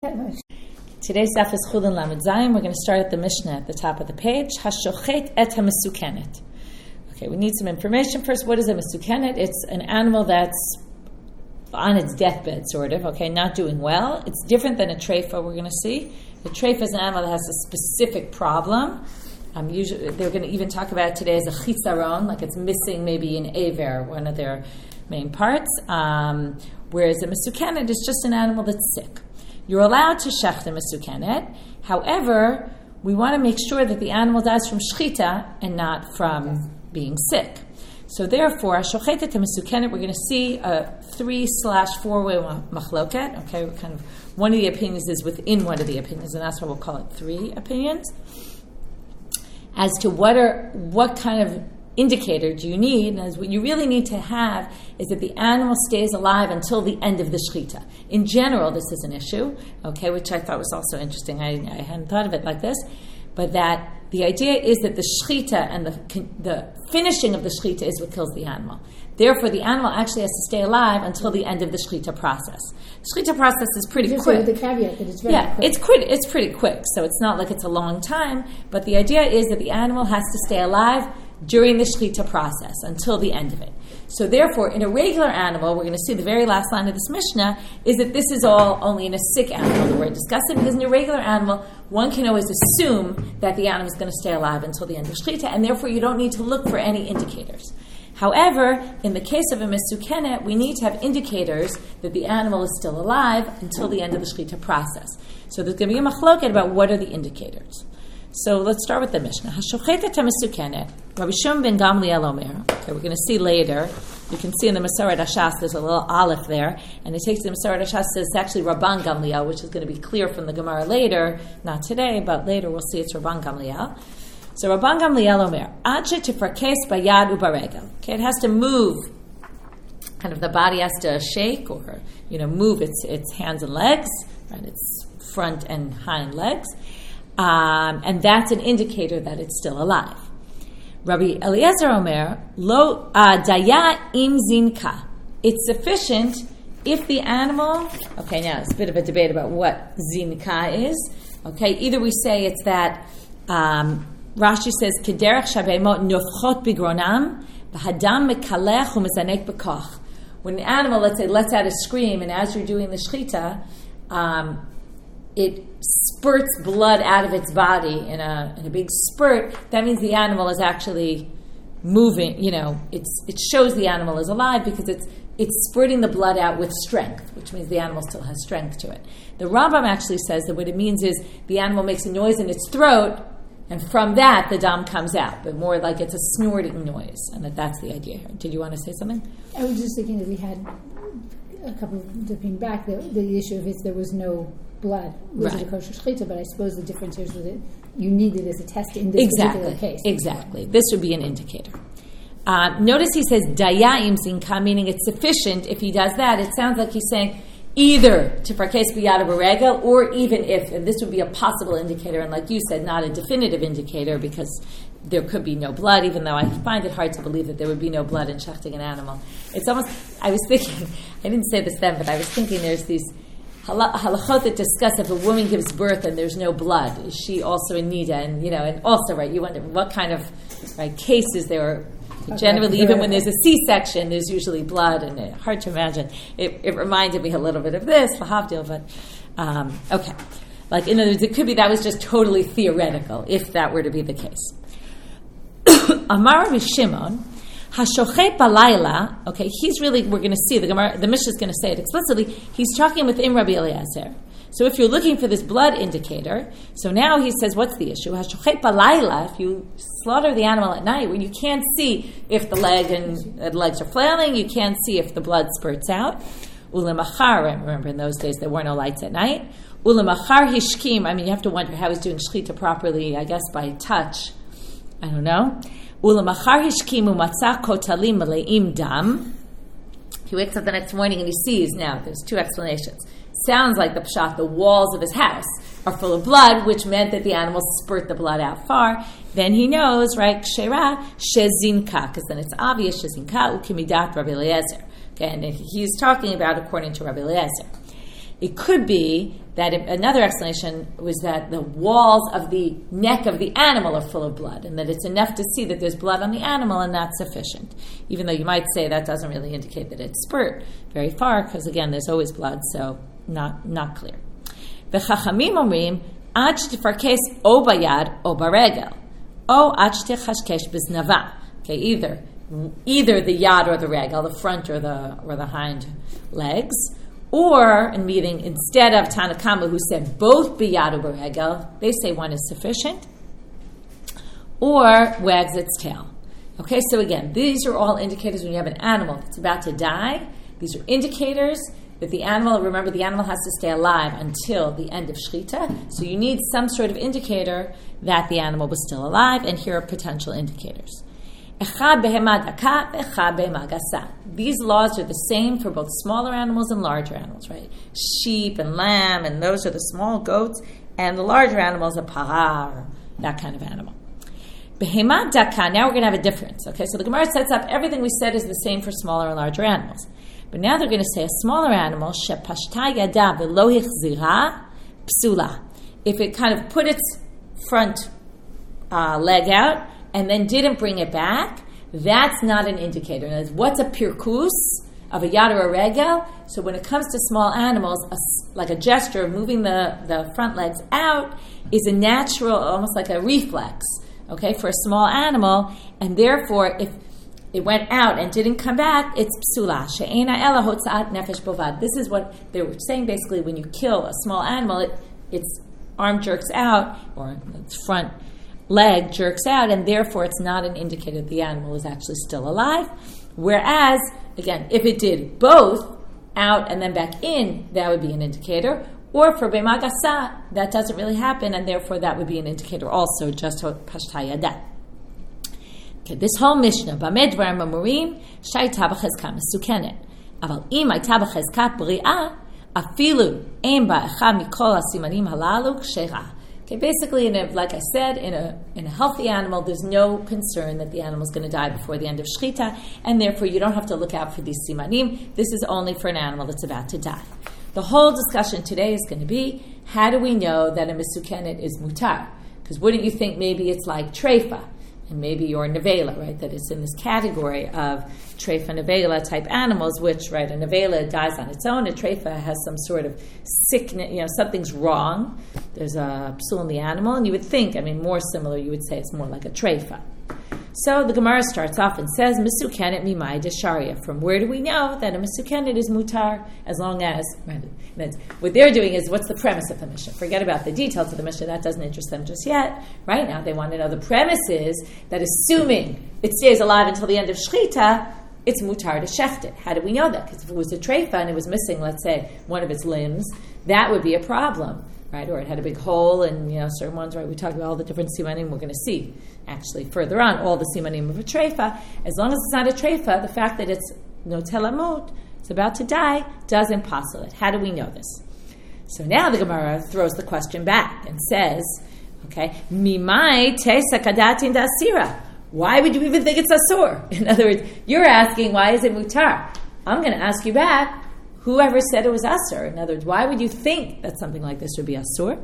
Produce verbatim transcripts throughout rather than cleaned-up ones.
Today's daf is Chulin Lamed Zayin. We're going to start at the Mishnah at the top of the page. Hashochet et hamisukenet. Okay, we need some information first. What is a misukenet? It's an animal that's on its deathbed, sort of. Okay, not doing well. It's different than a treifa. We're going to see. The treifa is an animal that has a specific problem. Um, usually, they're going to even talk about it today as a chitzaron, like it's missing maybe an aver, one of their main parts. Um, whereas a misukenet is just an animal that's sick. You're allowed to shech the mesukenet. However, we want to make sure that the animal dies from shchita and not from being sick. So therefore, hashochetet mesukenet, we're going to see a three slash four way machloket. Okay, we're kind of one of the opinions is within one of the opinions, and that's why we'll call it three opinions. As to what are what kind of indicator do you need, and as what you really need to have is that the animal stays alive until the end of the shechita. In general, this is an issue, okay, which I thought was also interesting. I, I hadn't thought of it like this, but that the idea is that the shechita and the the finishing of the shechita is what kills the animal. Therefore, the animal actually has to stay alive until the end of the shechita process. The shechita process is pretty Just quick. With the caveat that it's very yeah, quick. it's quick. It's pretty quick, so it's not like it's a long time. But the idea is that the animal has to stay alive during the shechita process until the end of it. So therefore, in a regular animal, we're going to see the very last line of this Mishnah, is that this is all only in a sick animal that we're discussing, because in a regular animal, one can always assume that the animal is going to stay alive until the end of shechita, and therefore you don't need to look for any indicators. However, in the case of a mesukenet, we need to have indicators that the animal is still alive until the end of the shechita process. So there's going to be a machloket about what are the indicators. So let's start with the Mishnah. Hashochetet hamisukenet. Rabbi Shimon ben Gamliel Omer. Okay, we're going to see later. You can see in the Masoret Hashas there's a little aleph there, and it takes the Masoret Hashas says it's actually Rabban Gamliel, which is going to be clear from the Gemara later. Not today, but later we'll see it's Rabban Gamliel. So Rabban Gamliel Omer. Adche tifarkes bayad ubaregel. Okay, it has to move. Kind of the body has to shake or you know move its its hands and legs, right? Its front and hind legs. Um, and that's an indicator that it's still alive. Rabbi Eliezer Omer, lo daya im zinka. It's sufficient if the animal. Okay, now it's a bit of a debate about what zinka is. Okay, either we say it's that um, Rashi says kederech shabemot nofchot bigronam b'hadam mekalech u'mezanek b'koch. When an animal, let's say, lets out a scream, and as you're doing the shechita, um, it spurts blood out of its body in a in a big spurt, that means the animal is actually moving, you know, it's it shows the animal is alive because it's it's spurting the blood out with strength, which means the animal still has strength to it. The Rambam actually says that what it means is the animal makes a noise in its throat, and from that the dam comes out, but more like it's a snorting noise, and that that's the idea here. Did you want to say something? I was just thinking that we had a couple of dipping back, the, the issue of if there was no blood, was right. it a kosher shechita? But I suppose the difference here is that you need it as a test in this exactly. particular case. Exactly. This would be an indicator. Uh, notice he says daya im zinka, meaning it's sufficient. If he does that, it sounds like he's saying either to farkes biyad ubaregel, or even if, and this would be a possible indicator, and like you said, not a definitive indicator because there could be no blood, even though I find it hard to believe that there would be no blood in shechting an animal. It's almost, I was thinking, I didn't say this then, but I was thinking there's these halachot that discuss if a woman gives birth and there's no blood, is she also in nida? And you know, and also, right, you wonder what kind of right, cases there are. Okay. Generally, even when there's a C-section, there's usually blood, and it's hard to imagine. It, it reminded me a little bit of this, lahavdil, but um, okay. Like in other words, it could be that was just totally theoretical, if that were to be the case. Amar Rabbi Shimon. Hashochet balayla, okay, he's really, we're going to see, the Gemara, the Mishnah is going to say it explicitly, he's talking with Im Rabbi Eliezer. So if you're looking for this blood indicator, so now he says, what's the issue? Hashochet balayla, if you slaughter the animal at night, where you can't see if the leg and the legs are flailing, you can't see if the blood spurts out. Ulemachar, remember in those days there were no lights at night. Ulemachar hishkim, I mean, you have to wonder how he's doing shechita properly, I guess by touch. I don't know. Ulamachar hishkimu matzah kotalim maleim dam. He wakes up the next morning and he sees, now there's two explanations. Sounds like the pshat, the walls of his house are full of blood, which meant that the animals spurt the blood out far. Then he knows, right, kshera shezinka, because then it's obvious, shezinka ukimidat Rabbi Eliezer. Okay, and he's talking about according to Rabbi Eliezer. It could be that it, another explanation was that the walls of the neck of the animal are full of blood, and that it's enough to see that there's blood on the animal, and that's sufficient. Even though you might say that doesn't really indicate that it's spurt very far, because again, there's always blood, so not not clear. V'chachamim omrim ad shtifarkes o bayad o baregel o ad shtichashkesh biznava. Okay, either either the yad or the regel, the front or the or the hind legs. Or, in meaning, instead of Tanakama, who said both biyad or beregel, they say one is sufficient, or wags its tail. Okay, so again, these are all indicators when you have an animal that's about to die. These are indicators that the animal, remember, the animal has to stay alive until the end of Shechita, so you need some sort of indicator that the animal was still alive, and here are potential indicators. These laws are the same for both smaller animals and larger animals, right? Sheep and lamb, and those are the small goats, and the larger animals are para, that kind of animal. Behemat daka, now we're going to have a difference, okay? So the Gemara sets up everything we said is the same for smaller and larger animals. But now they're going to say a smaller animal, shepashta yada v'lo hichzira psula. If it kind of put its front uh, leg out, and then didn't bring it back, that's not an indicator. And what's a pirkus of a yad or a regel? So when it comes to small animals, a, like a gesture of moving the, the front legs out is a natural, almost like a reflex, okay, for a small animal, and therefore if it went out and didn't come back, it's psula. She'ena ela hotzaat nefesh bovad. This is what they were saying basically, when you kill a small animal, it, its arm jerks out, or its front leg jerks out, and therefore it's not an indicator that the animal is actually still alive. Whereas, again, if it did both, out and then back in, that would be an indicator. Or for bemagasa, that doesn't really happen, and therefore that would be an indicator also, just pashta yada. Okay, this whole Mishnah, Bamed Dvarim Amurim, Shayta b'chezka mesukenet. Aval im hayta b'chezkat b'ri'ah, afilu ein ba'echad mikol hasimanim halalu k'sheira. Okay, basically, in a, like I said, in a in a healthy animal, there's no concern that the animal is going to die before the end of Shechita, and therefore you don't have to look out for these simanim. This is only for an animal that's about to die. The whole discussion today is going to be, how do we know that a mesukenet is mutar? Because wouldn't you think maybe it's like treifa, and maybe your nevela, right? That it's in this category of treifa nevela type animals, which, right, a nevela dies on its own. A treifa has some sort of sickness, you know, something's wrong. There's a psul in the animal, and you would think, I mean, more similar, you would say it's more like a treifa. So the Gemara starts off and says, Mesukenet mimai desharia. From where do we know that a mesukenet is mutar? As long as, right, what they're doing is, what's the premise of the Mishnah? Forget about the details of the Mishnah, that doesn't interest them just yet. Right now, they want to know the premise is that assuming it stays alive until the end of Shechita, it's mutar to shecht it. How do we know that? Because if it was a treifa and it was missing, let's say, one of its limbs, that would be a problem. Right, or it had a big hole, and you know certain ones. Right, we talk about all the different simanim. We're going to see actually further on all the simanim of a treifa. As long as it's not a treifa, the fact that it's no telamut, it's about to die, doesn't passel it. How do we know this? So now the Gemara throws the question back and says, "Okay, mimai teisa kadatin dasira. Why would you even think it's asur? In other words, you're asking why is it mutar? I'm going to ask you back. Whoever said it was asur? In other words, why would you think that something like this would be asur?"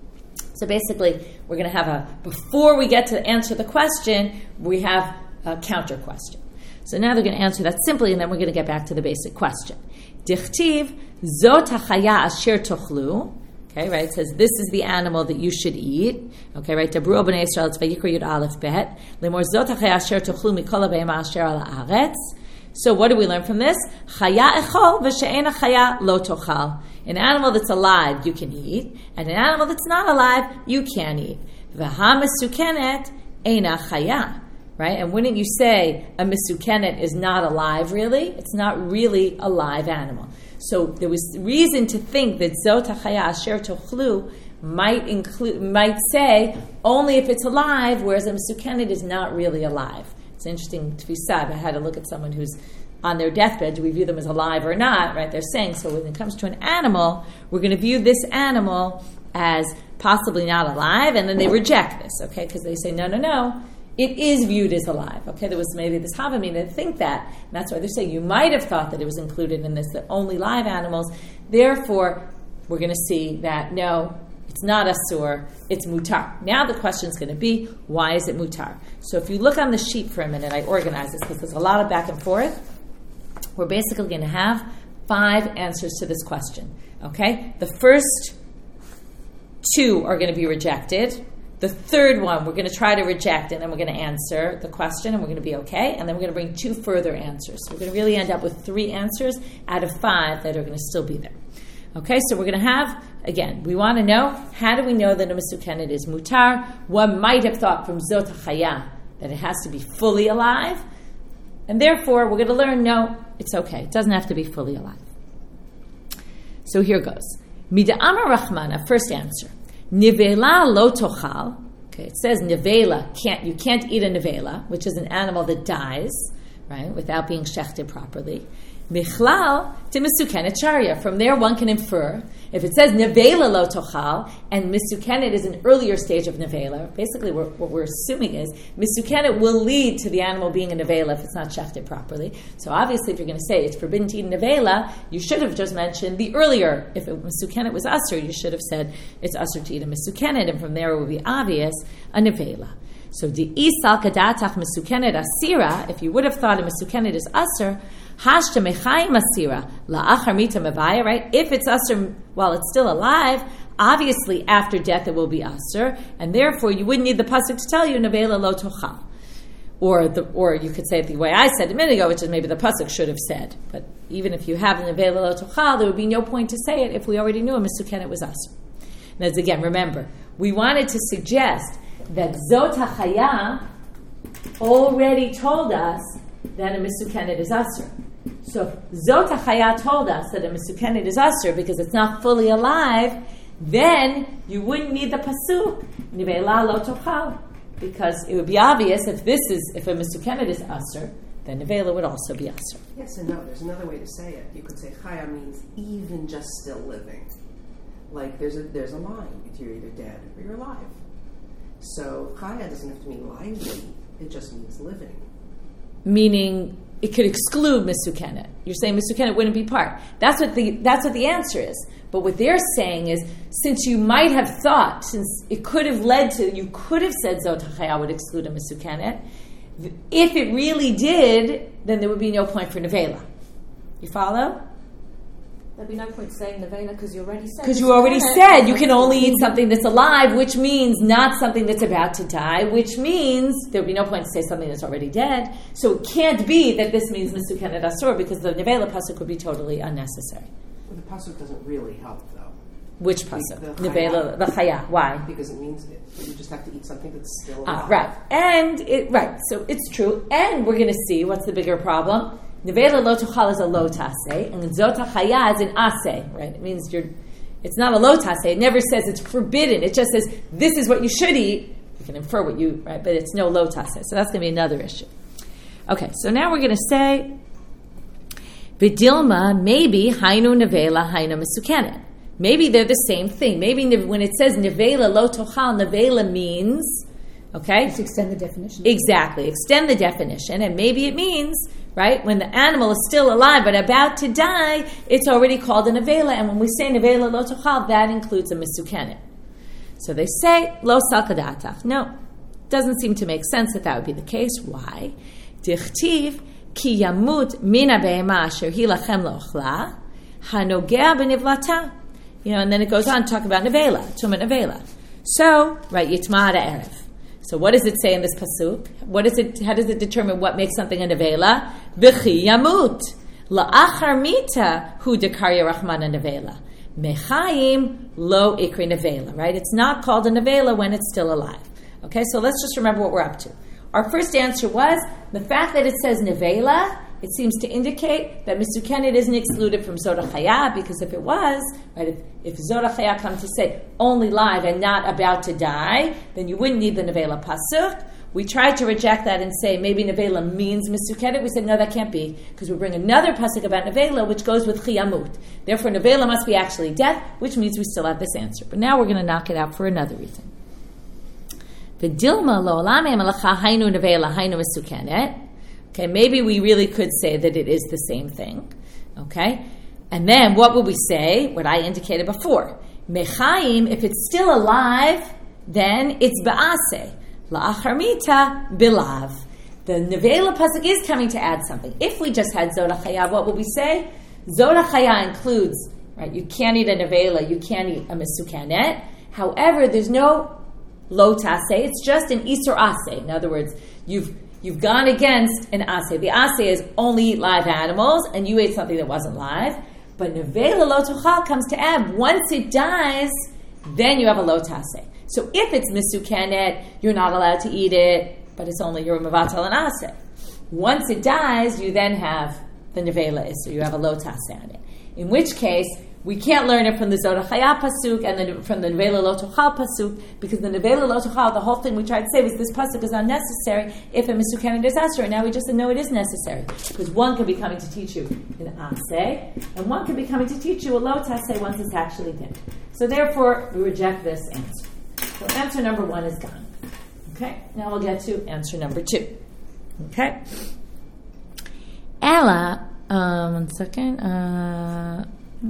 So basically, we're going to have a, before we get to answer the question, we have a counter question. So now they're going to answer that simply, and then we're going to get back to the basic question. Dichtiv zot hachaya asher tochlu. Okay, right, it says this is the animal that you should eat. Okay, right, Dabru b'nei Yisrael, it's vayikra yud aleph bet. Lemor zot hachaya asher tochlu mikol ha'be'ema asher al haaretz. So what do we learn from this? Chaya echol v'she'ena chaya lo tochal. An animal that's alive you can eat, and an animal that's not alive you can't eat. V'ha mesukenet eina chaya. Right? And wouldn't you say a mesukenet is not alive really? It's not really a live animal. So there was reason to think that zot hachaya asher tochlu might include, might say only if it's alive, whereas a mesukenet is not really alive. It's interesting to be said. I had to look at someone who's on their deathbed. Do we view them as alive or not? Right? They're saying, so when it comes to an animal, we're going to view this animal as possibly not alive, and then they reject this, okay? Because they say, no, no, no, it is viewed as alive. Okay, there was maybe this Havamina that think that, and that's why they're saying you might have thought that it was included in this, that only live animals. Therefore, we're going to see that no, it's not asur, it's mutar. Now the question is going to be, why is it mutar? So if you look on the sheet for a minute, I organize this because there's a lot of back and forth. We're basically going to have five answers to this question. Okay? The first two are going to be rejected. The third one we're going to try to reject, and then we're going to answer the question, and we're going to be okay. And then we're going to bring two further answers. So we're going to really end up with three answers out of five that are going to still be there. Okay, so we're going to have, again, we want to know, how do we know that a mesukenet is mutar? One might have thought from zot hachaya that it has to be fully alive. And therefore, we're going to learn, no, it's okay. It doesn't have to be fully alive. So here goes. Mida Amar Rachmana, first answer. Nivela lo tochal. Okay, it says nivela, can't, you can't eat a nivela, which is an animal that dies, right, without being shechted properly. Michlal to mesukenet sharia. From there, one can infer, if it says nevela lo tochal, and mesukenet is an earlier stage of nevela, basically we're, what we're assuming is mesukenet will lead to the animal being a nevela if it's not shechted properly. So obviously, if you're going to say it's forbidden to eat nevela, you should have just mentioned the earlier. If it, mesukenet was asur, you should have said it's asur to eat a mesukenet, and from there it would be obvious a nevela. So the isal kadatach mesukenet asira. If you would have thought a mesukenet is asur, hashta mechayim asira la'achar mita mevaya. Right? If it's asur while it's still alive, obviously after death it will be asur, and therefore you wouldn't need the pasuk to tell you nevela lo tochal. Or the, or you could say it the way I said a minute ago, which is maybe the pasuk should have said. But even if you have nevela lo tochal, there would be no point to say it if we already knew a mesukenet was asur. And as again, remember, we wanted to suggest that Zot HaChaya already told us that a mesukenet is asur. So if Zot HaChaya told us that a mesukenet is asur because it's not fully alive, then you wouldn't need the pasuk Nivela lo tochal, because it would be obvious if this is if a mesukenet is asur, then Nivela would also be asur. Yes and no. There's another way to say it. You could say Chaya means even just still living. Like there's a there's a line. If you're either dead or you're alive. So Chaya doesn't have to mean lively. It just means living. Meaning it could exclude mesukenet. You're saying mesukenet wouldn't be part. That's what the that's what the answer is. But what they're saying is, since you might have thought, since it could have led to, you could have said Zot HaChaya would exclude a mesukenet. If it really did, then there would be no point for nevela. You follow? There'd be no point saying nevela because you already said. Because you already said you can only eat something that's alive, which means not something that's about to die, which means there would be no point to say something that's already dead. So it can't be that this means mesukenet asur, because the nevela pasuk would be totally unnecessary. Well, the pasuk doesn't really help, though. Which pasuk? The, the nevela, the chaya. Why? Because it means it, you just have to eat something that's still alive. Ah, right. And it right. So it's true. And we're going to see what's the bigger problem. Nevela lo tochal is a lo taseh, and Zot HaChaya is an aseh, right? It means you're, it's not a lo taseh. It never says it's forbidden. It just says, this is what you should eat. You can infer what you, right? But it's no lo taseh. So that's going to be another issue. Okay, so now we're going to say, B'dilma, maybe, hainu nevela, hainu mesukenet. Maybe they're the same thing. Maybe when it says nevela lo tochal, nevela means, okay? Let's extend the definition. Exactly. Extend the definition, and maybe it means, right, when the animal is still alive but about to die, it's already called a nevela, and when we say nevela lo tochal, that includes a mesukenet. So they say, lo salkadatach. No, doesn't seem to make sense that that would be the case. Why? Dichtiv ki yamut mina be'ema asher hi lachem lo'ochla hanogea b'nivlata. You know, and then it goes on to talk about nevela, tuma nevela. So, right, yitma erev. So what does it say in this pasuk? What is it? How does it determine what makes something a nevela? V'chi yamut la'achar mita hu dekarya rachmana nevela mechayim lo ikri nevela. Right? It's not called a nevela when it's still alive. Okay, so let's just remember what we're up to. Our first answer was the fact that it says nevela. It seems to indicate that mesukenet isn't excluded from Zot HaChaya, because if it was, right, if, if Zot HaChaya come to say only live and not about to die, then you wouldn't need the nevela pasuk. We tried to reject that and say maybe nevela means mesukenet. We said no, that can't be, because we bring another pasuk about nevela which goes with chiyamut. Therefore, nevela must be actually death, which means we still have this answer. But now we're going to knock it out for another reason. V'dilma lo olam emelacha hainu nevela hainu mesukenet. Okay, maybe we really could say that it is the same thing. Okay, And then what would we say? What I indicated before. Mechaim, if it's still alive, then it's ba'aseh. La'achar mita bilav. The nevela pasuk is coming to add something. If we just had Zod HaChaya, what would we say? Zod HaChaya includes, right, you can't eat a nevela, you can't eat a mesukanet. However, there's no lo taseh, it's just an isur aseh. In other words, you've you've gone against an aseh. The aseh is only eat live animals, and you ate something that wasn't live. But nevela lo tochal comes to add. Once it dies, then you have a lo taseh. So if it's mesukanet, you're not allowed to eat it, but it's only your mevatel and aseh. Once it dies, you then have the nevela isur. You have a lo taseh on it. In which case, we can't learn it from the Zod HaChaya pasuk and then from the nevela lo tochal pasuk, because the nevela lo tochal, the whole thing we tried to say was this pasuk is unnecessary if a mesukanet is asur. And now we just said no, it is necessary, because one could be coming to teach you an aseh, and one could be coming to teach you a lo taseh once it's actually dead. So therefore, we reject this answer. So answer number one is gone. Okay, now we'll get to answer number two. Okay, Ella, um, one second. Uh,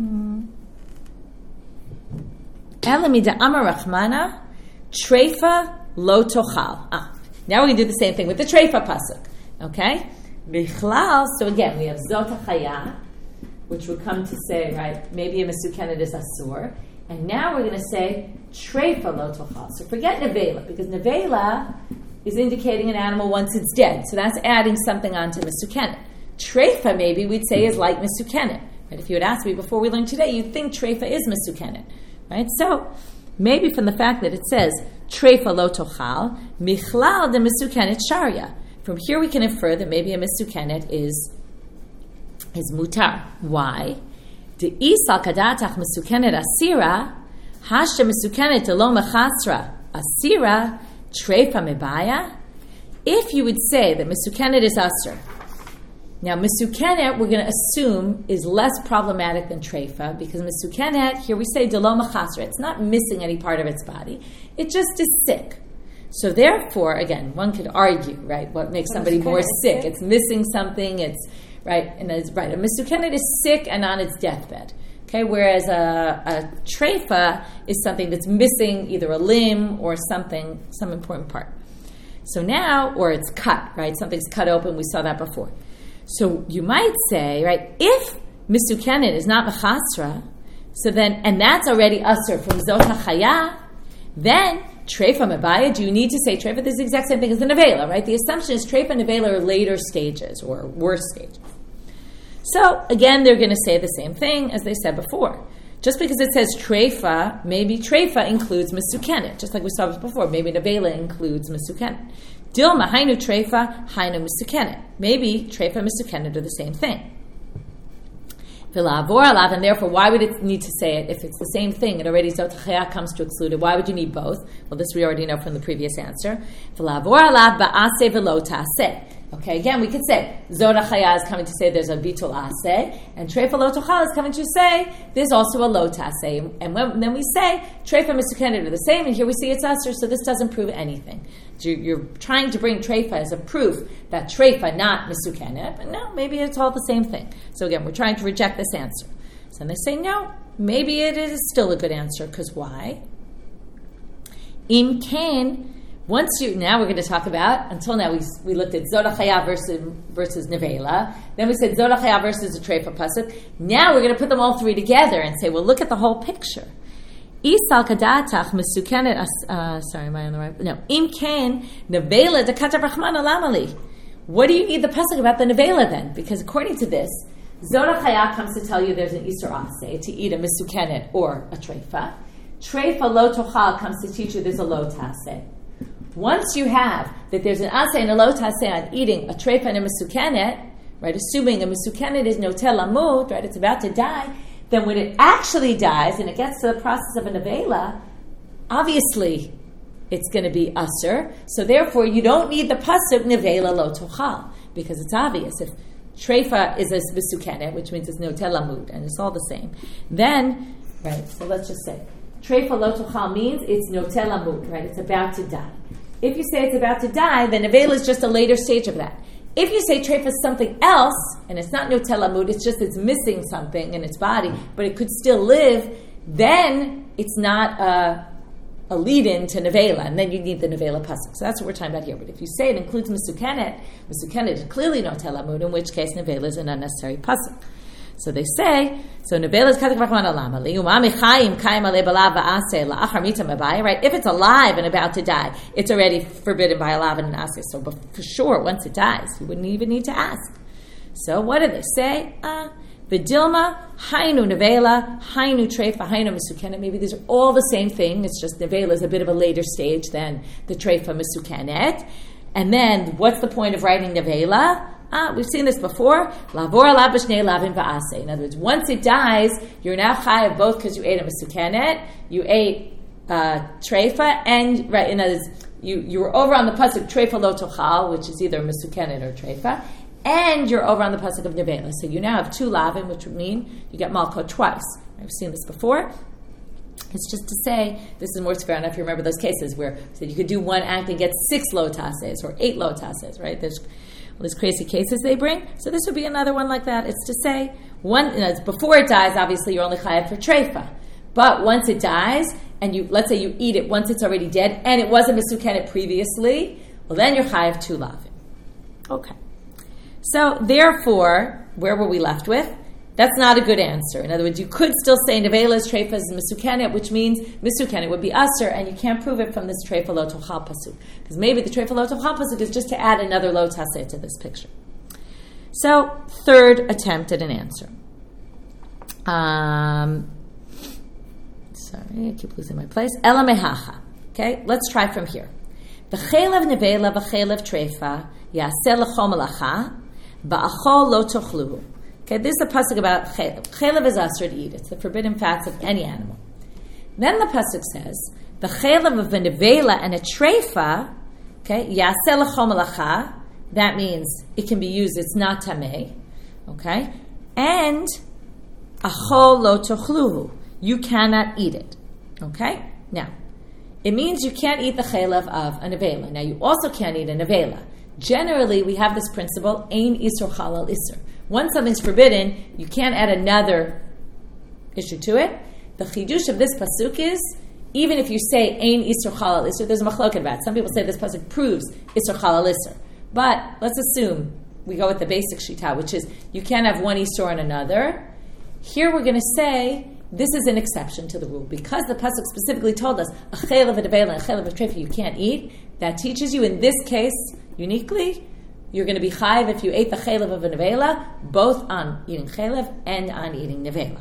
Ella mida amar Rachmana treifa lo tochal. Ah, now we can do the same thing with the treifa pasuk. Okay, bichlal. So again, we have Zod HaChaya, which would come to say, right, maybe a mesukanet is asur. And now we're going to say treifa lo tochal. So forget nevela, because nevela is indicating an animal once it's dead. So that's adding something onto mesukanet. Treifa, maybe we'd say, is like mesukanet. Right? If you had asked me before we learned today, you'd think treifa is mesukanet. Right? So maybe from the fact that it says treifa lo tochal, michlal de mesukanet sharia. From here we can infer that maybe a mesukanet is is mutar. Why? The isal kadatach mesukanet asira, hashta mesukanet lo mechasra asira, treifa mebaya. If you would say that mesukanet is asr, now mesukanet we're going to assume is less problematic than treifa, because mesukanet, here we say de lo mechasra, it's not missing any part of its body, it just is sick. So therefore, again, one could argue, right, what makes somebody more sick? It's missing something, it's right, and it's right. A mesukanet is sick and on its deathbed. Okay, whereas a, a treifa is something that's missing either a limb or something, some important part. So now, or it's cut, right? Something's cut open. We saw that before. So you might say, right, if mesukanet is not mechasra, so then, and that's already asur from Zod HaChaya, then treifa mebaya, do you need to say treifa? This is the exact same thing as the nevela, right? The assumption is treifa and nevela are later stages or worse stages. So, again, they're going to say the same thing as they said before. Just because it says treifa, maybe treifa includes mesukanet, just like we saw before. Maybe nevela includes mesukanet. Dilma, hainu treifa, hainu mesukanet. Maybe treifa and mesukanet are the same thing. And therefore, why would it need to say it if it's the same thing? It already Zod HaChaya comes to exclude it. Why would you need both? Well, this we already know from the previous answer. Okay, again, we could say Zod HaChaya is coming to say there's a bitul aseh, and treifa lo tochal is coming to say there's also a lo taseh. And when, then we say treifa and mesukanet are the same, and here we see it's asur, so this doesn't prove anything. So you're trying to bring treifa as a proof that treifa, not mesukanet, but no, maybe it's all the same thing. So again, we're trying to reject this answer. So then they say no, maybe it is still a good answer, because why? Im kain. Once you, now we're going to talk about, until now we we looked at Zod HaChaya versus, versus nevela, then we said Zod HaChaya versus the treifa pasuk. Now we're going to put them all three together and say, well, look at the whole picture. Isal kadatach mesukanet, uh, sorry, am I on the right? No. Im kain nevela de katav Rachmana lamali. What do you need the pasuk about the nevela then? Because according to this, Zod HaChaya comes to tell you there's an isur aseh to eat a mesukanet or a treifa. Treifa lo tochal comes to teach you there's a lo taseh. Once you have that there's an aseh and a lo taseh on eating a treifa and a mesukanet, right, assuming a mesukanet is notel amud, right, it's about to die, then when it actually dies and it gets to the process of a nevela, obviously it's going to be asur. So therefore you don't need the pasuk nevela lo tochal, because it's obvious. If treifa is a mesukanet, which means it's notel amud, and it's all the same, then, right, so let's just say, treifa lo tochal means it's notel amud, right, it's about to die. If you say it's about to die, then nevela is just a later stage of that. If you say treifa is something else, and it's not notel amud, it's just it's missing something in its body, but it could still live, then it's not a, a lead-in to nevela, and then you need the nevela pasuk. So that's what we're talking about here. But if you say it includes mesukenet, mesukenet is clearly notel amud, in which case nevela is an unnecessary pasuk. So they say, so nevela is katek v'chman alama li umami chayim kayim alei balav va'aseh la'achar mitam abai. Right? If it's alive and about to die, it's already forbidden by a lav and an aseh. So but for sure, once it dies, you wouldn't even need to ask. So what do they say? Uh, V'dilma hainu nevela hainu treifa hainu mesukenet. Maybe these are all the same thing. It's just nevela is a bit of a later stage than the treifa mesukenet. And then what's the point of writing nevela? Ah, we've seen this before. Lavor alav b'shnei lavim va'aseh. In other words, once it dies, you're now chayav both because you ate a mesukenet, you ate uh, treifa, and right. In other words, you you were over on the pasuk treifa lo tochal, which is either mesukenet or treifa, and you're over on the pasuk of nevela. So you now have two lavim, which would mean you get malkot twice. I've seen this before. It's just to say, this is more fair enough. You remember those cases where so you could do one act and get six lotases or eight lotases, right? There's these crazy cases they bring. So this would be another one like that. It's to say, one, you know, before it dies, obviously you're only chayav for treifa. But once it dies, and you let's say you eat it once it's already dead, and it wasn't mesukenet previously, well then you're chayav two lavim. Okay. So therefore, where were we left with? That's not a good answer. In other words, you could still say nevela is treifa is mesukenet, which means mesukenet would be usher, and you can't prove it from this treifa lo tochal pasuk. Because maybe the treifa lo tochal pasuk is just to add another lo taseh to this picture. So, third attempt at an answer. Um, sorry, I keep losing my place. Ela mehacha. Okay, let's try from here. V'chelev nevela v'chelev treifa yaseh l'chol malacha ba'achol lo tochluhu. Okay, this is a pasuk about chelev. Chelev is usher to eat. It's the forbidden fats of any animal. Then the pasuk says, the chelev of a nevela and a treifa, okay, yaseh l'chol malacha, that means it can be used, it's not tameh, okay, and achol lo tochluhu, you cannot eat it, okay? Now, it means you can't eat the chelev of a nevela. Now, you also can't eat a nevela. Generally, we have this principle, ein isur halal isur. Once something's forbidden, you can't add another issue to it. The chidush of this pasuk is, even if you say ein isur halal isur, there's a machlok about it. Some people say this pasuk proves isur halal isur. But let's assume we go with the basic shita, which is you can't have one isur and another. Here we're going to say this is an exception to the rule. Because the pasuk specifically told us, a chelev of a nevela and a chelev of treifa you can't eat, that teaches you in this case, uniquely, you're going to be chayiv if you ate the chelev of a nevela, both on eating chelev and on eating nevela.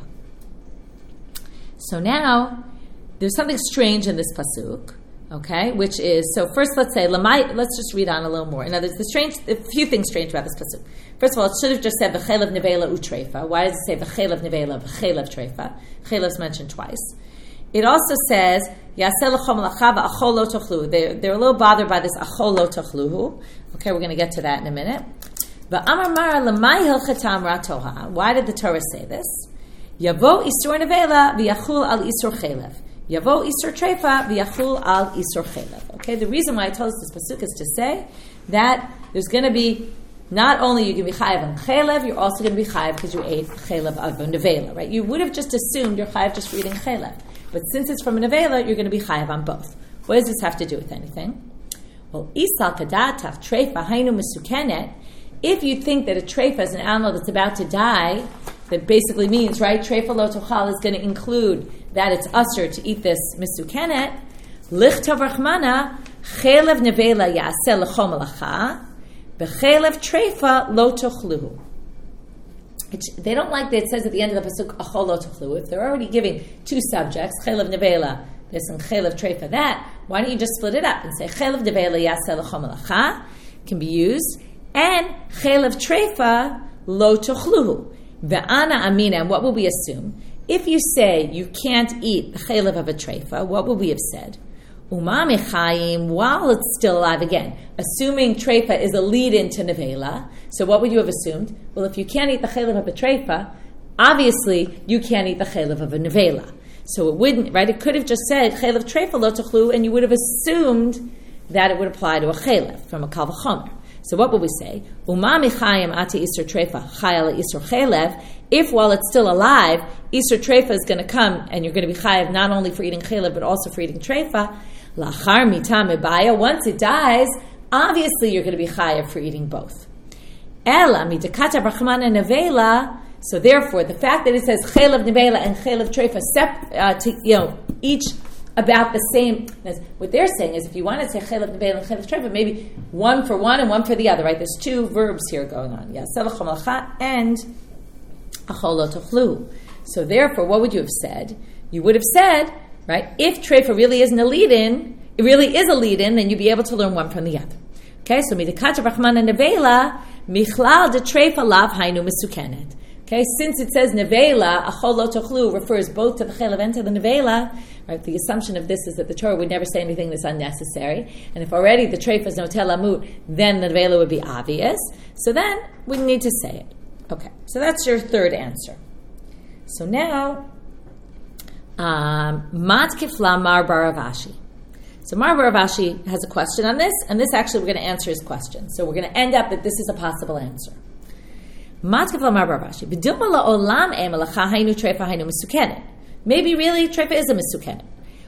So now, there's something strange in this pasuk, okay, which is, so first let's say, lamai, let's just read on a little more. In other words, the strange, a few things strange about this pasuk. First of all, it should have just said v'chelev nevela utreifa. Why does it say v'chelev nevela, v'chelev treifa? Chelev is mentioned twice. It also says, yaseh l'chol malacha v'achol lo tochluhu. They're, they're a little bothered by this achol lo tochluhu. Okay, we're going to get to that in a minute. V'amar mara l'mai hilchatam ratoha. Why did the Torah say this? Yavo isur nevela v'yachul al isur chelev. Yavo isur treifa v'yachul al isur chelev. Okay, the reason why I told us this pasuk is to say that there's going to be, not only you're going to be chayav on chelev, you're also going to be chayav because you ate chelev of a nevela, right? You would have just assumed you're chayav just for eating chelev. But since it's from a nevela, you're going to be chayav on both. What does this have to do with anything? Well, isal kadatav treifa hainu mesukenet. If you think that a treifa is an animal that's about to die, that basically means, right, treifa lo tochal is going to include that it's usher to eat this mesukenet. Lichtav rachmana chelev nevela yaseh l'chol malacha b'chelev treifa lo tochluhu. They don't like that it says at the end of the pasuk achol lo tochluhu. If they're already giving two subjects, chelev nevela this and chelev treifa that, why don't you just split it up and say chelev nevela yaseh l'chol malacha can be used, and chelev treifa lo tochluhu. Ve'ana amina, and what will we assume? If you say you can't eat the chelev of a treifa, what would we have said? Umami chayim, while it's still alive again, assuming treifa is a lead-in to nevela. So what would you have assumed? Well, if you can't eat the chelev of a treifa, obviously you can't eat the chelev of a nevela. So it wouldn't, right? It could have just said chelev treifa lo tochlu, and you would have assumed that it would apply to a chelev from a kal v'chomer. So what would we say? Umami chayim ati isur treifa chayala isur chaylev. If while it's still alive, isur treifa is going to come and you're going to be chayav not only for eating chaylev but also for eating treifa, lachar mita mebaya. Once it dies, obviously you're going to be chayav for eating both. Ela midakata brachmana nevela. So therefore, the fact that it says chaylev nevela and chaylev treifa, sep, uh, to, you know, each about the same. What they're saying is, if you want to say chaylev nevela and chaylev treifa, maybe one for one and one for the other, right? There's two verbs here going on. Yeah, and achol lo tochlu. So therefore, what would you have said? You would have said, right? If treifa really isn't a lead-in, it really is a lead-in, then you'd be able to learn one from the other. Okay, so midikata brachmana nevela michlal de treifa lav hainu misukenet. Okay, since it says nevela, achol lo tochlu refers both to the chaylev and to the nevela, right? The assumption of this is that the Torah would never say anything that's unnecessary, and if already the treifa is notel amut, then the nevela would be obvious. So then we need to say it. Okay, so that's your third answer. So now, mat kifla mar bar Avashi. So Mar bar Avashi has a question on this, and this actually we're going to answer his question. So we're going to end up that this is a possible answer. Maybe really treifa is a misukenet.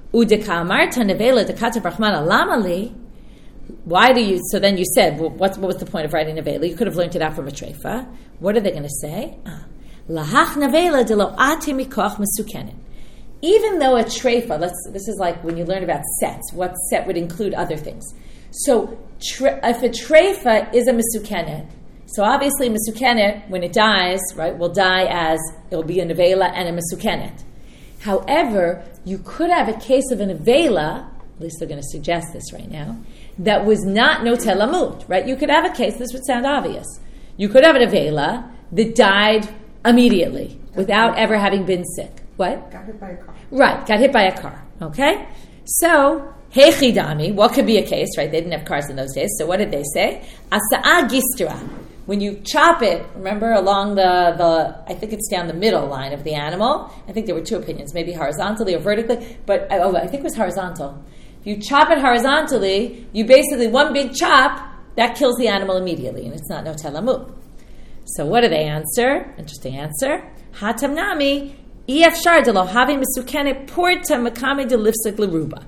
Why do you? So then you said, well, what, what was the point of writing nevela? You could have learned it out from a treifa. What are they going to say? Lahach nevela de lo ate mikoch misukenet. Even though a treifa, let's, this is like when you learn about sets. What set would include other things? So tre, if a treifa is a misukenet. So obviously, mesukenet, when it dies, right, will die as, it will be a nevela and a mesukenet. However, you could have a case of a nevela, at least they're going to suggest this right now, that was not notel amut, right? You could have a case, this would sound obvious. You could have a nevela that died immediately without ever having been sick. What? Got hit by a car. Right, got hit by a car, okay? So, hechidami, what could be a case, right? They didn't have cars in those days, so what did they say? Asa'a gistra. When you chop it, remember, along the, the, I think it's down the middle line of the animal. I think there were two opinions, maybe horizontally or vertically, but oh, I think it was horizontal. If you chop it horizontally, you basically, one big chop, that kills the animal immediately, and it's not no telamut. So what do they answer? Interesting answer. Hatam nami, efshar de lo havi mesukene porta makame de lifsik leruba.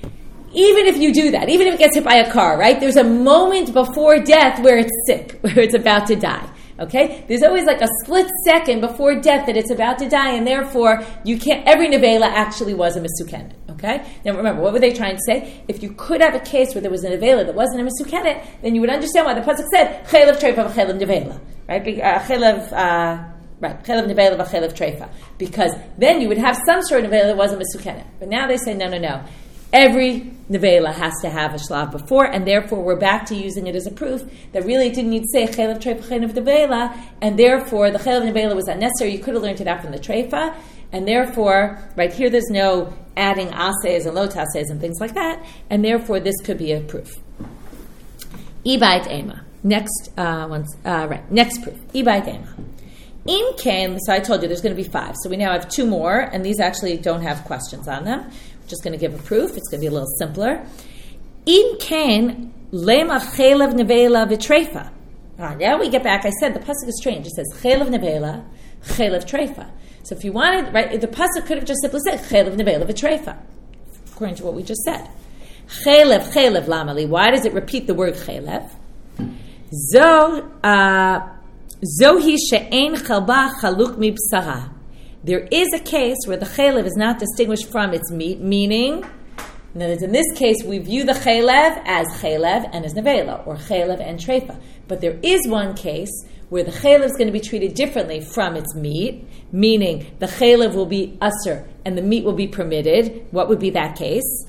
Even if you do that, even if it gets hit by a car, right? There's a moment before death where it's sick, where it's about to die. Okay? There's always like a split second before death that it's about to die, and therefore you can't. Every nevela actually was a mesukenet. Okay? Now remember, what were they trying to say? If you could have a case where there was a nevela that wasn't a mesukenet, then you would understand why the pasuk said chaylev treifa v'chaylev nevela, right? Uh, chaylev. Uh, Right, chaylev nevela v'chaylev treifa, because then you would have some sort of nevela that wasn't mesukenet. But now they say no, no, no. Every nevela has to have a shlav before, and therefore we're back to using it as a proof that really it didn't need to say chaylev treifa chaylev nevela, and therefore the chaylev nevela was unnecessary. You could have learned it out from the treifa, and therefore, right here, there's no adding ases and lot ases and things like that, and therefore this could be a proof. Ibait ema. Next, uh, once, uh, right. Next proof. Ibait ema. Im ken. So I told you there's going to be five. So we now have two more, and these actually don't have questions on them. Just going to give a proof. It's going to be a little simpler. Im ken lema chaylev nevela v'treifa. Ah, now we get back. I said the pasuk is strange. It says chaylev nevela, chaylev treifa. So if you wanted, right, the pasuk could have just simply said chaylev nevela v'treifa, according to what we just said. Chaylev, chaylev lamali. Why does it repeat the word chaylev? Zo, uh, zohi she'ein chalba chaluk mibsara. There is a case where the chaylev is not distinguished from its meat, meaning, in other words, in this case, we view the chaylev as chaylev and as nevela, or chaylev and treifa. But there is one case where the chaylev is going to be treated differently from its meat, meaning the chaylev will be usher and the meat will be permitted. What would be that case?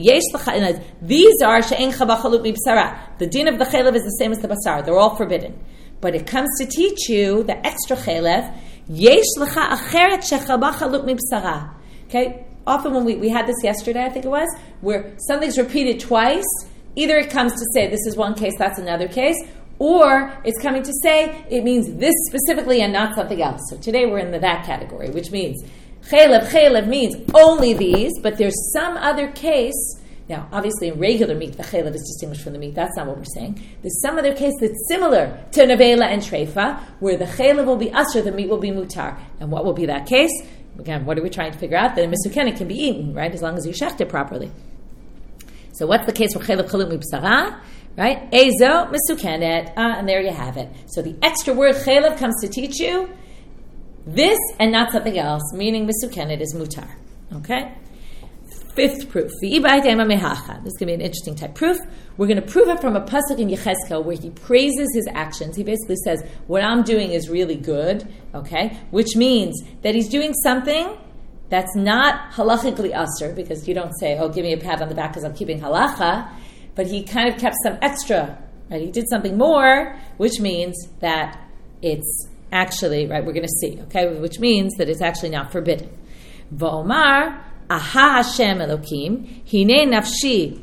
These are she'en chaba chaluk mibsara. The din of the chaylev is the same as the basar. They're all forbidden. But it comes to teach you the extra chaylev. Yesh lecha acheret shechaba chaluk mibsara. Okay, often when we, we had this yesterday, I think it was, where something's repeated twice, either it comes to say this is one case, that's another case, or it's coming to say it means this specifically and not something else. So today we're in the that category, which means chaylev, chaylev means only these, but there's some other case Now, obviously, in regular meat, the chaylev is distinguished from the meat. That's not what we're saying. There's some other case that's similar to nevela and treifa, where the chaylev will be usher, the meat will be mutar. And what will be that case? Again, what are we trying to figure out? That a mesukenet can be eaten, right, as long as you shecht it properly. So what's the case for chaylev chalut mibsara? Right? Ezo mesukenet. Ah, and there you have it. So the extra word chaylev comes to teach you this and not something else, meaning mesukenet is mutar. Okay? Fifth proof. This is going to be an interesting type proof. We're going to prove it from a pasuk in Yechezkel where he praises his actions. He basically says, what I'm doing is really good, okay? Which means that he's doing something that's not halachically usher, because you don't say, oh, give me a pat on the back because I'm keeping halacha, but he kind of kept some extra, right? He did something more, which means that it's actually, right, we're going to see, okay? Which means that it's actually not forbidden. V'omar, Aha Hashem Elokim, Hine nafshi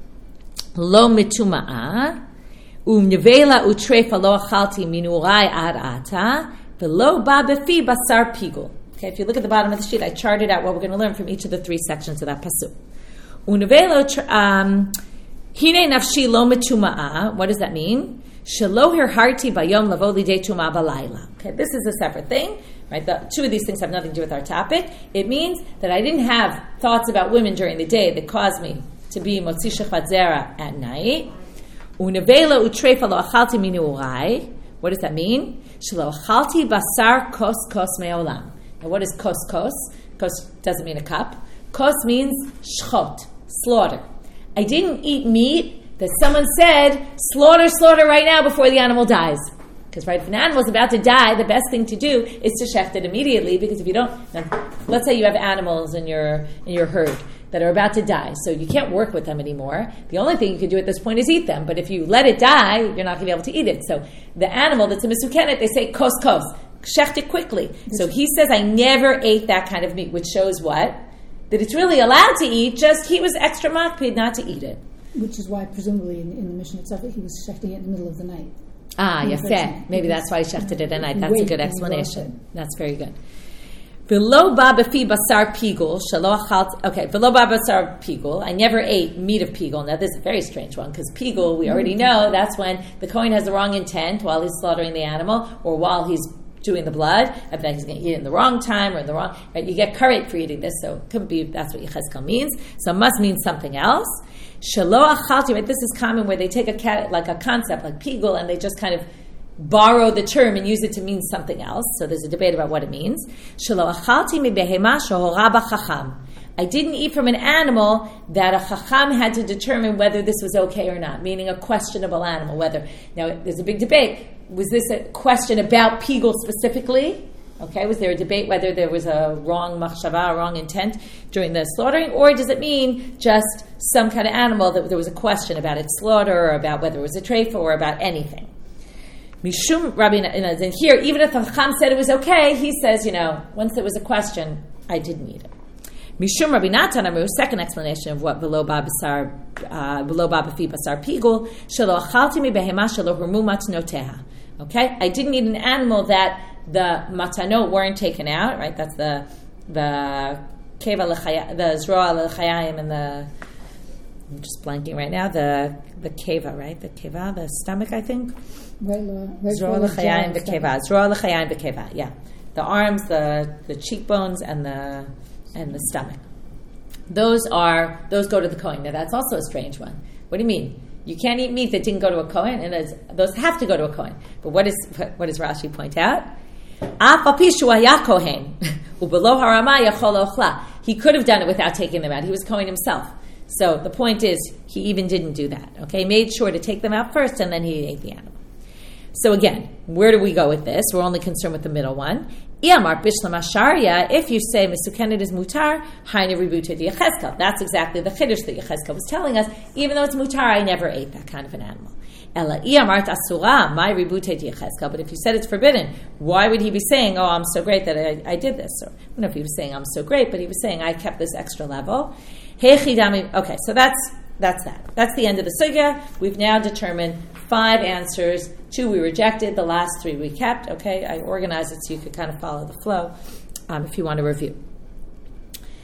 lo mituma'a, umnevela utrefa lo achalti minurai ad ata, velo ba befi basar pigul. Okay, if you look at the bottom of the sheet, I charted out what we're going to learn from each of the three sections of that pasuk. Umnevela um, hine nafshi lo mituma'a. What does that mean? Shelo hirharti bayom lavo lidei tuma balayla. Okay, this is a separate thing. Right, the, two of these things have nothing to do with our topic. It means that I didn't have thoughts about women during the day that caused me to be motzi shechat zera at night. Unevela utrefa lo achalti minurai. What does that mean? Shelo achalti basar kos kos me'olam. Now, what is kos kos? Kos doesn't mean a cup. Kos means shchot, slaughter. I didn't eat meat that someone said, slaughter, slaughter right now before the animal dies. Because right, if an animal is about to die, the best thing to do is to shecht it immediately. Because if you don't, now, let's say you have animals in your in your herd that are about to die, so you can't work with them anymore. The only thing you can do at this point is eat them. But if you let it die, you're not going to be able to eat it. So the animal that's a mesukenet, they say kos kos, shecht it quickly. So he says, I never ate that kind of meat, which shows what? That it's really allowed to eat. Just he was extra makpid not to eat it. Which is why, presumably, in, in the mission itself, he was shechting it in the middle of the night. Ah, yafeh. Maybe that's why he shechted it at night. That's a good explanation. That's very good. Below ba befi basar pigul, shelo achalt. Okay, below ba basar pigul. I never ate meat of pigul. Now, this is a very strange one, because pigul, we already know, that's when the Kohen has the wrong intent while he's slaughtering the animal, or while he's doing the blood, and then he's going to eat it in the wrong time, or in the wrong, right? You get karet for eating this, so it could be, that's what Yechezkel means. So it must mean something else. Shelo achalti, right? This is common where they take a cat, like a concept like pigul, and they just kind of borrow the term and use it to mean something else. So there's a debate about what it means. Shelo achalti mi behema shehora ba chacham. I didn't eat from an animal that a chacham had to determine whether this was okay or not, meaning a questionable animal. Whether now there's a big debate. Was this a question about pigul specifically? Okay, was there a debate whether there was a wrong machshava, a wrong intent during the slaughtering, or does it mean just some kind of animal that there was a question about its slaughter, or about whether it was a treifa, or about anything? Mishum Rabbi, and here, even if the Chacham said it was okay, he says, you know, once there was a question, I didn't eat it. Mishum Rabbi Natan Amru, second explanation of what below ba basar, uh, below ba befi basar pigul, shelo achalti mi behema shelo hurmu matnoteha. Okay, I didn't eat an animal that the matanot weren't taken out, right? That's the the keva lechaya, the zroa lechayim, and the, I'm just blanking right now, the the keva, right? The keva, the stomach, I think. Zroa lechayim, the keva. Zroa lechayim, the keva. Yeah, the arms, the the cheekbones, and the and the stomach. Those are those go to the Kohen. Now that's also a strange one. What do you mean? You can't eat meat that didn't go to a Kohen, and those have to go to a Kohen. But what, is, what does Rashi point out? He could have done it without taking them out. He was Kohen himself. So the point is, he even didn't do that. Okay, he made sure to take them out first, and then he ate the animal. So again, where do we go with this? We're only concerned with the middle one. If you say Mesukenet is mutar, Haina Ributa di Yechezkel. That's exactly the chiddush that Yechezkel was telling us. Even though it's mutar, I never ate that kind of an animal. Ela Iyamart Asura, my Ributa di Yechezkel. But if you said it's forbidden, why would he be saying, oh, I'm so great that I, I did this? Or, I don't know if he was saying, I'm so great, but he was saying, I kept this extra level. Okay, so that's that's that. That's the end of the sugya. We've now determined five answers. Two we rejected, the last three we kept. Okay, I organized it so you could kind of follow the flow um, if you want to review.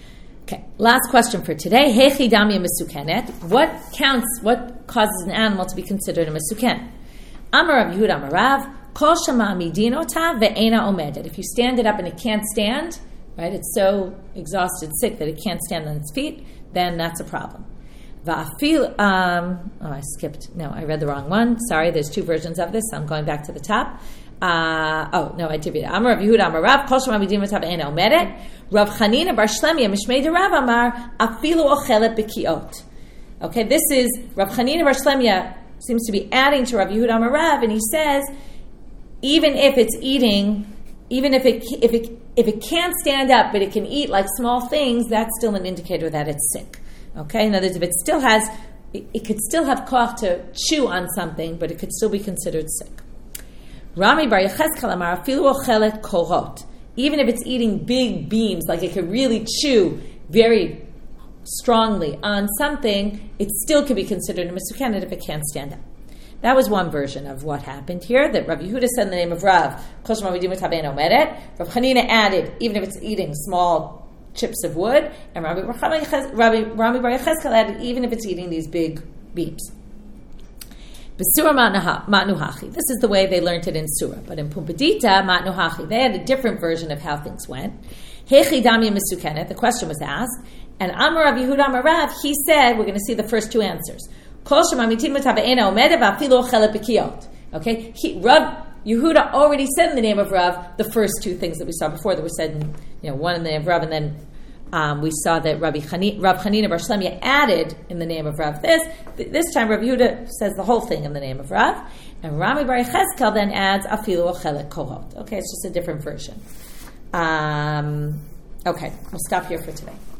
Okay, last question for today. Hechi damya mesukenet. What counts, what causes an animal to be considered a mesuken? Amar Rav Yehuda Amar Rav, kol shama midin ota ve'ena omedet. If you stand it up and it can't stand, right, it's so exhausted, sick that it can't stand on its feet, then that's a problem. Va'afil, um, oh, I skipped. No, I read the wrong one. Sorry, there's two versions of this. I'm going back to the top. Uh, oh, no, I did it. Amar Rav Yehuda Amar Rav, kol shama midin ota ve'ena omedet. Rav Chanina bar Shlemia mishmei de Rav Amar afilu ochelet bekiot. Okay, this is Rav Chanina bar Shlemia seems to be adding to Rav Yehuda Amar Rav, and he says, even if it's eating, even if it if it if it can't stand up, but it can eat like small things, that's still an indicator that it's sick. Okay, in other words, if it still has, it, it could still have koach to chew on something, but it could still be considered sick. Rami bar Yechezkel Amar afilu ochelet korot. Even if it's eating big beams, like it could really chew very strongly on something, it still could be considered a mesukenet if it can't stand up. That was one version of what happened here, that Rav Yehuda said in the name of Rav, Rav Chanina added, even if it's eating small chips of wood, and Rami Bar Yechezkel added, even if it's eating these big beams. Besura matnuhachi. This is the way they learned it in Surah. But in Pumbedita, matnuhachi, they had a different version of how things went. Hechi damya mesukenet, the question was asked, and Amar Rav Yehuda Amar Rav, he said, we're going to see the first two answers. Kol shemamitim metave'ena omedet va'afilu ochelet bekiot. Okay, he, Rav Yehuda already said in the name of Rav the first two things that we saw before that were said in, you know, one in the name of Rav, and then Um, we saw that Rabbi Chani, Rav Chanina bar Shlemia added in the name of Rav this. This time Rav Yehuda says the whole thing in the name of Rav. And Rami bar Yechezkel then adds afilu ochelet kohot. Okay, it's just a different version. Um, okay, we'll stop here for today.